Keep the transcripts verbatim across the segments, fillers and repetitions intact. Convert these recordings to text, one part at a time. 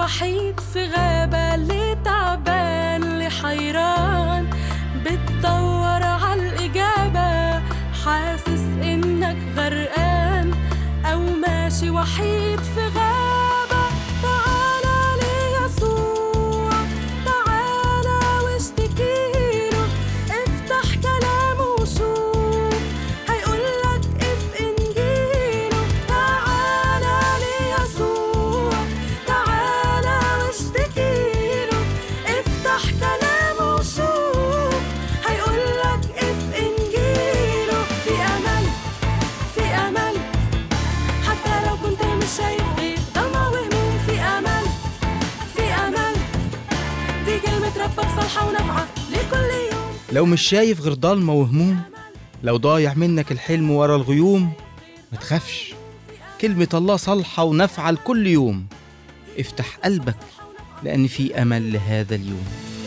وحيد في غابة، اللي تعبان اللي حيران بتدور عالإجابة، حاسس إنك غرقان أو ماشي وحيد في غابة. تعالى ليسوع، تعالى واشتكيله، افتح كلامه وشوف هيقولك اف إنجيله. تعالى ليسوع، تعالى واشتكيله، افتح كلامه وشوف هيقولك اف إنجيله. في أمل، في أمل، حتى لو كنت مش شايف غير ضلمة وهموم. في أمل، في أمل، دي كلمة ربك صالحة ونافعة لكل يوم. لو مش شايف غير ضلمة وهموم، لو ضايع منك الحلم ورا الغيوم، ما تخافش، كلمة الله صالحة ونافعة لكل يوم. افتح قلبك لأن في أمل لهذا اليوم.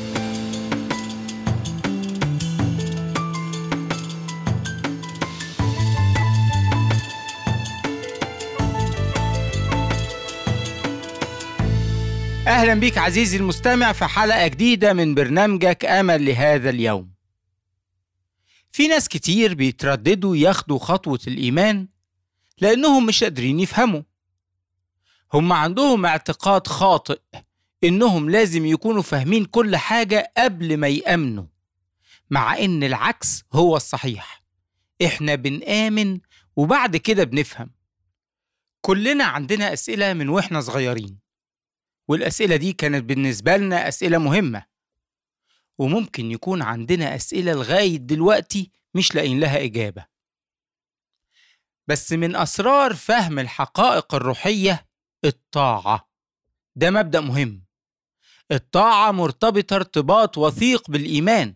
أهلا بيك عزيزي المستمع في حلقة جديدة من برنامجك أمل لهذا اليوم. في ناس كتير بيترددوا ياخدوا خطوة الإيمان لأنهم مش قادرين يفهموا. هم عندهم اعتقاد خاطئ إنهم لازم يكونوا فاهمين كل حاجة قبل ما يأمنوا، مع إن العكس هو الصحيح. إحنا بنآمن وبعد كده بنفهم. كلنا عندنا أسئلة من وإحنا صغيرين، والأسئلة دي كانت بالنسبة لنا أسئلة مهمة، وممكن يكون عندنا أسئلة لغاية دلوقتي مش لاقين لها إجابة. بس من أسرار فهم الحقائق الروحية الطاعة. ده مبدأ مهم. الطاعة مرتبطة ارتباط وثيق بالإيمان.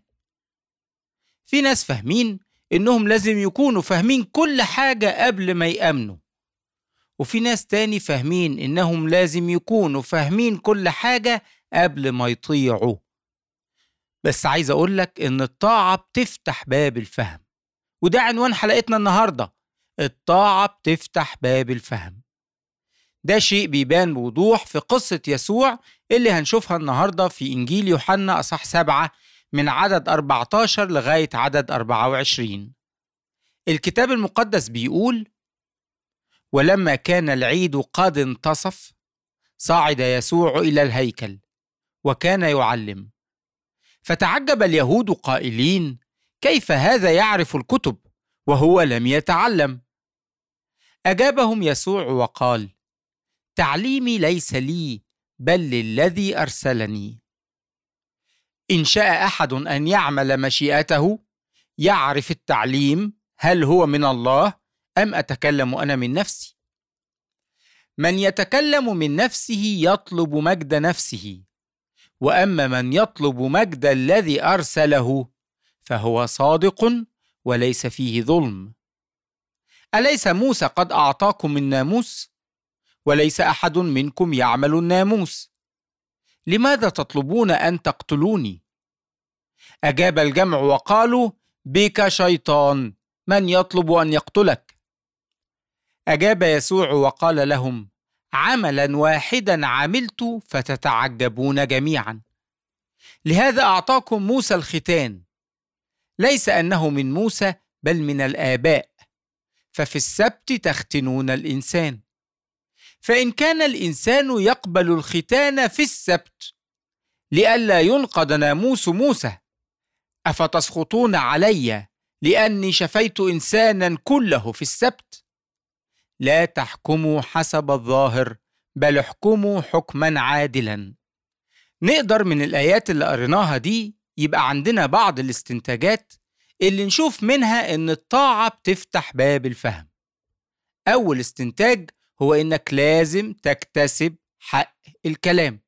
في ناس فاهمين إنهم لازم يكونوا فاهمين كل حاجة قبل ما يأمنوا، وفي ناس تاني فاهمين إنهم لازم يكونوا فاهمين كل حاجة قبل ما يطيعوا. بس عايز أقولك إن الطاعة بتفتح باب الفهم، وده عنوان حلقتنا النهاردة. الطاعة بتفتح باب الفهم. ده شيء بيبان بوضوح في قصة يسوع اللي هنشوفها النهاردة في إنجيل يوحنا أصحاح سبعة من عدد أربعة عشر لغاية عدد أربعة وعشرين. الكتاب المقدس بيقول: ولما كان العيد قد انتصف، صعد يسوع إلى الهيكل وكان يعلم، فتعجب اليهود قائلين: كيف هذا يعرف الكتب وهو لم يتعلم؟ أجابهم يسوع وقال: تعليمي ليس لي بل للذي أرسلني. إن شاء أحد أن يعمل مشيئته يعرف التعليم هل هو من الله أم أتكلم أنا من نفسي. من يتكلم من نفسه يطلب مجد نفسه، وأما من يطلب مجد الذي أرسله فهو صادق وليس فيه ظلم. أليس موسى قد أعطاكم الناموس؟ وليس أحد منكم يعمل الناموس. لماذا تطلبون أن تقتلوني؟ أجاب الجمع وقالوا: بك شيطان، من يطلب أن يقتلك؟ أجاب يسوع وقال لهم: عملا واحدا عملت فتتعجبون جميعا. لهذا أعطاكم موسى الختان، ليس أنه من موسى بل من الآباء، ففي السبت تختنون الإنسان. فإن كان الإنسان يقبل الختان في السبت لئلا ينقض ناموس موسى، أفتسخطون علي لأني شفيت إنسانا كله في السبت؟ لا تحكموا حسب الظاهر بل احكموا حكما عادلا. نقدر من الآيات اللي قريناها دي يبقى عندنا بعض الاستنتاجات اللي نشوف منها إن الطاعة بتفتح باب الفهم. أول استنتاج هو إنك لازم تكتسب حق الكلام.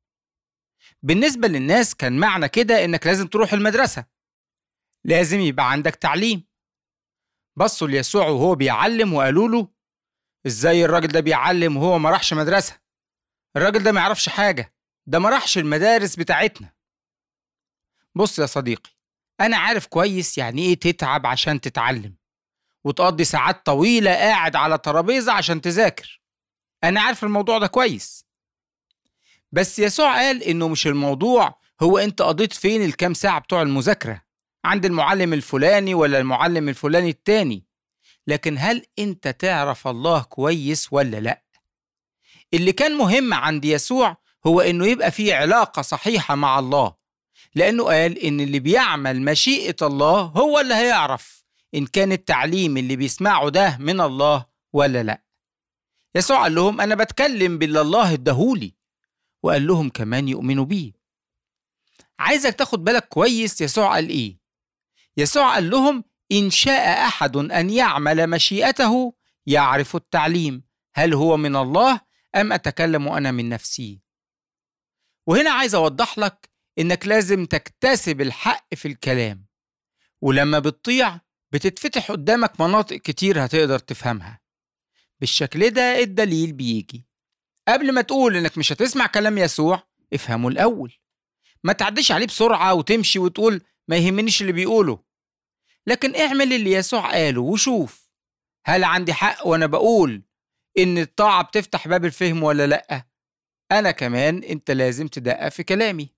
بالنسبة للناس كان معنى كده إنك لازم تروح المدرسة، لازم يبقى عندك تعليم. بصوا ليسوع وهو بيعلم وقالوا له: إزاي الراجل ده بيعلم وهو ما راحش مدرسة؟ الراجل ده ما يعرفش حاجة، ده ما راحش المدارس بتاعتنا. بص يا صديقي، أنا عارف كويس يعني إيه تتعب عشان تتعلم وتقضي ساعات طويلة قاعد على ترابيزة عشان تذاكر. أنا عارف الموضوع ده كويس. بس يسوع قال إنه مش الموضوع هو أنت قضيت فين الكام ساعة بتوع المذاكرة عند المعلم الفلاني ولا المعلم الفلاني التاني، لكن هل أنت تعرف الله كويس ولا لأ؟ اللي كان مهم عند يسوع هو إنه يبقى فيه علاقة صحيحة مع الله، لأنه قال إن اللي بيعمل مشيئة الله هو اللي هيعرف إن كان التعليم اللي بيسمعه ده من الله ولا لأ. يسوع قال لهم أنا بتكلم باللي الله اداهولي، وقال لهم كمان يؤمنوا بيه. عايزك تاخد بالك كويس يسوع قال إيه. يسوع قال لهم إن شاء أحد أن يعمل مشيئته يعرف التعليم هل هو من الله أم أتكلم أنا من نفسي. وهنا عايز أوضح لك إنك لازم تكتسب الحق في الكلام، ولما بتطيع بتتفتح قدامك مناطق كتير هتقدر تفهمها. بالشكل ده الدليل بيجي. قبل ما تقول إنك مش هتسمع كلام يسوع افهمه الأول، ما تعديش عليه بسرعة وتمشي وتقول ما يهمنيش اللي بيقوله، لكن اعمل اللي يسوع قاله وشوف هل عندي حق وأنا بقول إن الطاعة بتفتح باب الفهم ولا لأ. أنا كمان أنت لازم تدقق في كلامي.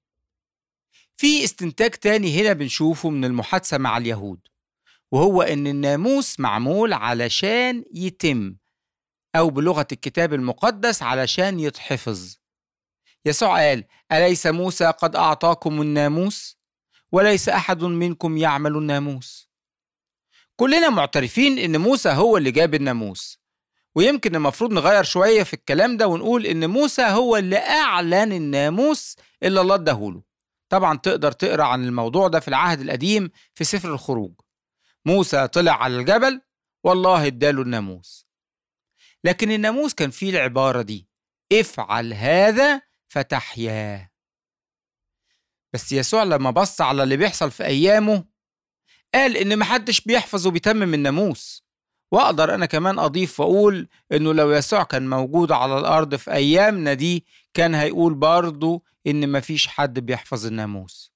في استنتاج تاني هنا بنشوفه من المحادثة مع اليهود، وهو إن الناموس معمول علشان يتم، أو بلغة الكتاب المقدس علشان يتحفظ. يسوع قال أليس موسى قد أعطاكم الناموس وليس أحد منكم يعمل الناموس. كلنا معترفين إن موسى هو اللي جاب الناموس، ويمكن المفروض نغير شوية في الكلام ده ونقول إن موسى هو اللي أعلن الناموس اللي الله اداهوله. طبعا تقدر تقرأ عن الموضوع ده في العهد القديم في سفر الخروج. موسى طلع على الجبل والله اداله الناموس، لكن الناموس كان فيه العبارة دي افعل هذا فتحيا. بس يسوع لما بص على اللي بيحصل في أيامه قال إن محدش بيحفظ وبيتمم الناموس. وأقدر أنا كمان أضيف وأقول إنه لو يسوع كان موجود على الأرض في أيامنا دي كان هيقول برضو إن مفيش حد بيحفظ الناموس.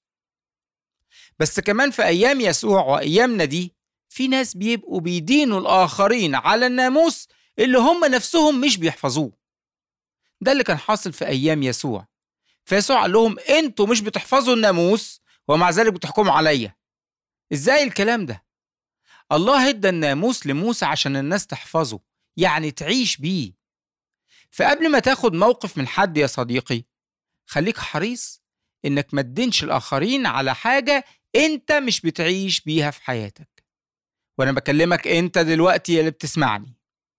بس كمان في أيام يسوع وأيامنا دي في ناس بيبقوا بيدينوا الآخرين على الناموس اللي هم نفسهم مش بيحفظوه. ده اللي كان حاصل في أيام يسوع. فيسوع قال لهم أنتوا مش بتحفظوا الناموس ومع ذلك بتحكموا عليا. إزاي الكلام ده؟ الله ادى الناموس لموسى عشان الناس تحفظه، يعني تعيش بيه. فقبل ما تاخد موقف من حد يا صديقي خليك حريص إنك ما تدينش الآخرين على حاجة أنت مش بتعيش بيها في حياتك. وأنا بكلمك أنت دلوقتي اللي بتسمعني.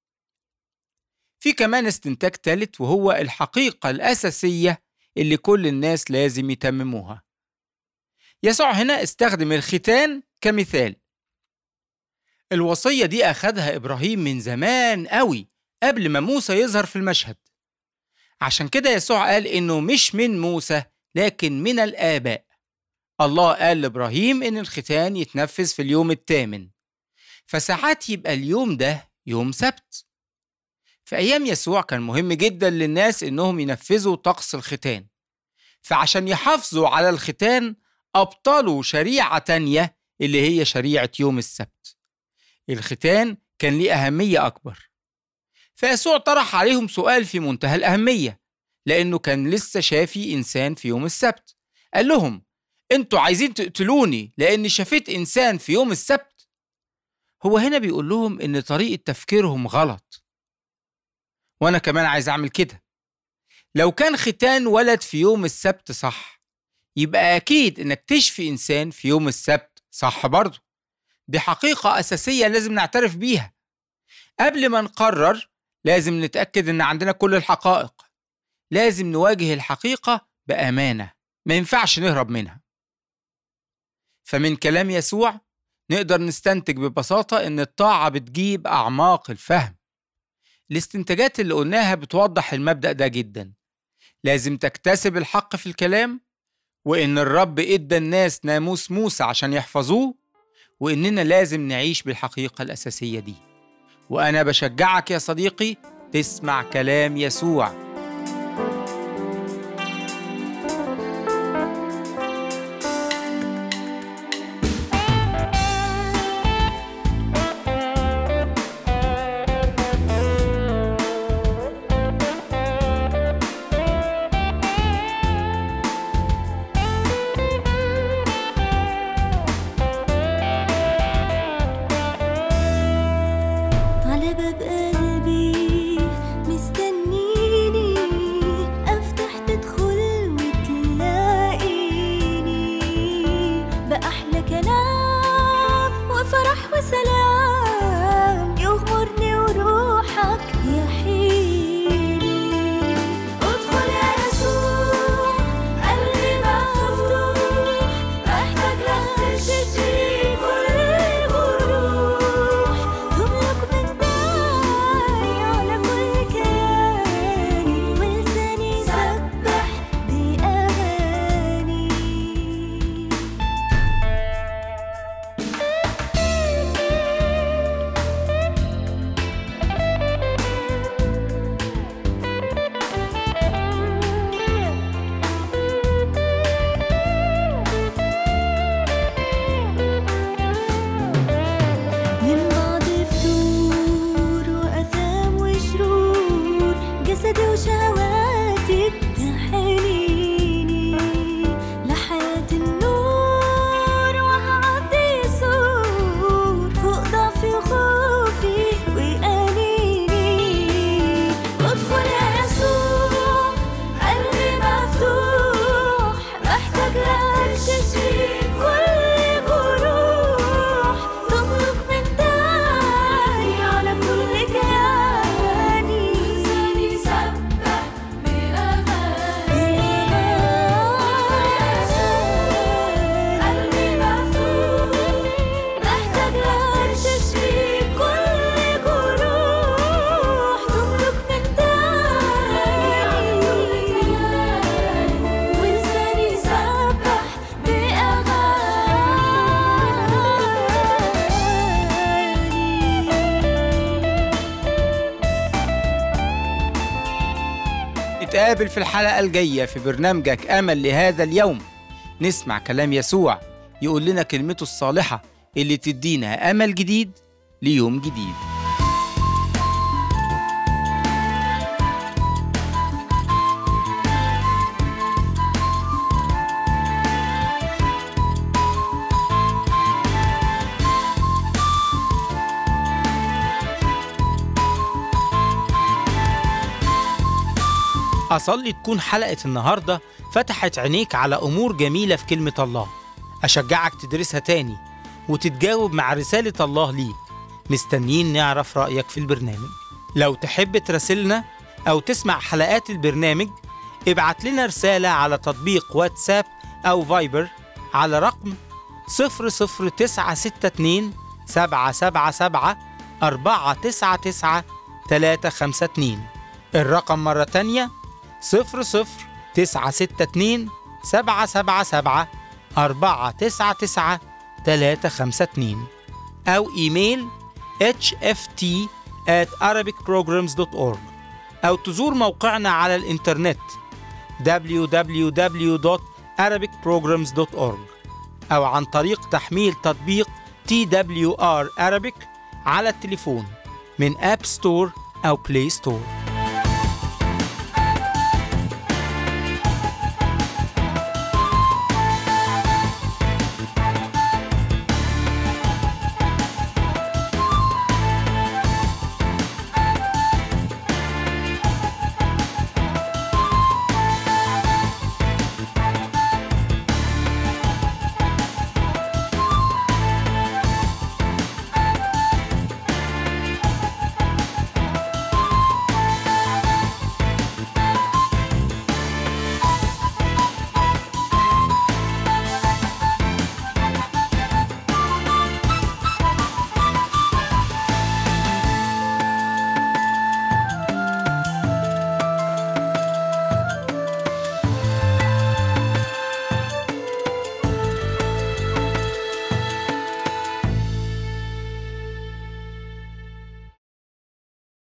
في كمان استنتاج ثالث، وهو الحقيقة الأساسية اللي كل الناس لازم يتمموها. يسوع هنا استخدم الختان كمثال. الوصية دي أخدها إبراهيم من زمان قوي قبل ما موسى يظهر في المشهد. عشان كده يسوع قال إنه مش من موسى لكن من الآباء. الله قال لإبراهيم إن الختان يتنفذ في اليوم الثامن، فساعات يبقى اليوم ده يوم سبت. في أيام يسوع كان مهم جدا للناس إنهم ينفذوا طقس الختان، فعشان يحافظوا على الختان أبطلوا شريعة تانية اللي هي شريعة يوم السبت. الختان كان ليه أهمية أكبر، فيسوع طرح عليهم سؤال في منتهى الأهمية، لأنه كان لسه شافي إنسان في يوم السبت. قال لهم أنتوا عايزين تقتلوني لأني شافيت إنسان في يوم السبت؟ هو هنا بيقول لهم إن طريقة تفكيرهم غلط، وأنا كمان عايز أعمل كده. لو كان ختان ولد في يوم السبت صح، يبقى أكيد إنك تشفي إنسان في يوم السبت صح برضه. دي حقيقة أساسية لازم نعترف بيها. قبل ما نقرر لازم نتأكد إن عندنا كل الحقائق. لازم نواجه الحقيقة بأمانة، ما ينفعش نهرب منها. فمن كلام يسوع نقدر نستنتج ببساطة إن الطاعة بتجيب أعماق الفهم. الاستنتاجات اللي قلناها بتوضح المبدأ ده جدا. لازم تكتسب الحق في الكلام، وإن الرب إدى الناس ناموس موسى عشان يحفظوه، وإننا لازم نعيش بالحقيقة الأساسية دي. وأنا بشجعك يا صديقي تسمع كلام يسوع. ونتقابل في الحلقة الجاية في برنامجك أمل لهذا اليوم، نسمع كلام يسوع يقول لنا كلمته الصالحة اللي تدينا أمل جديد ليوم جديد. أصلي تكون حلقة النهاردة فتحت عينيك على أمور جميلة في كلمة الله. أشجعك تدرسها تاني وتتجاوب مع رسالة الله ليك. مستنيين نعرف رأيك في البرنامج. لو تحب تراسلنا أو تسمع حلقات البرنامج، ابعت لنا رسالة على تطبيق واتساب أو فايبر على رقم صفر صفر تسعة ستة اتنين سبعة سبعة سبعة أربعة تسعة تسعة تلاتة خمسة اتنين. الرقم مرة تانية صفر صفر تسعة ستة اتنين سبعة سبعة سبعة أربعة تسعة تسعة تلاتة خمسة اتنين، أو إيميل إتش إف تي آت أرابيك بروجرامز دوت أورج، أو تزور موقعنا على الإنترنت دبليو دبليو دبليو دوت أرابيك بروجرامز دوت أورج، أو عن طريق تحميل تطبيق تي دبليو آر Arabic على التليفون من آب ستور أو بلاي ستور.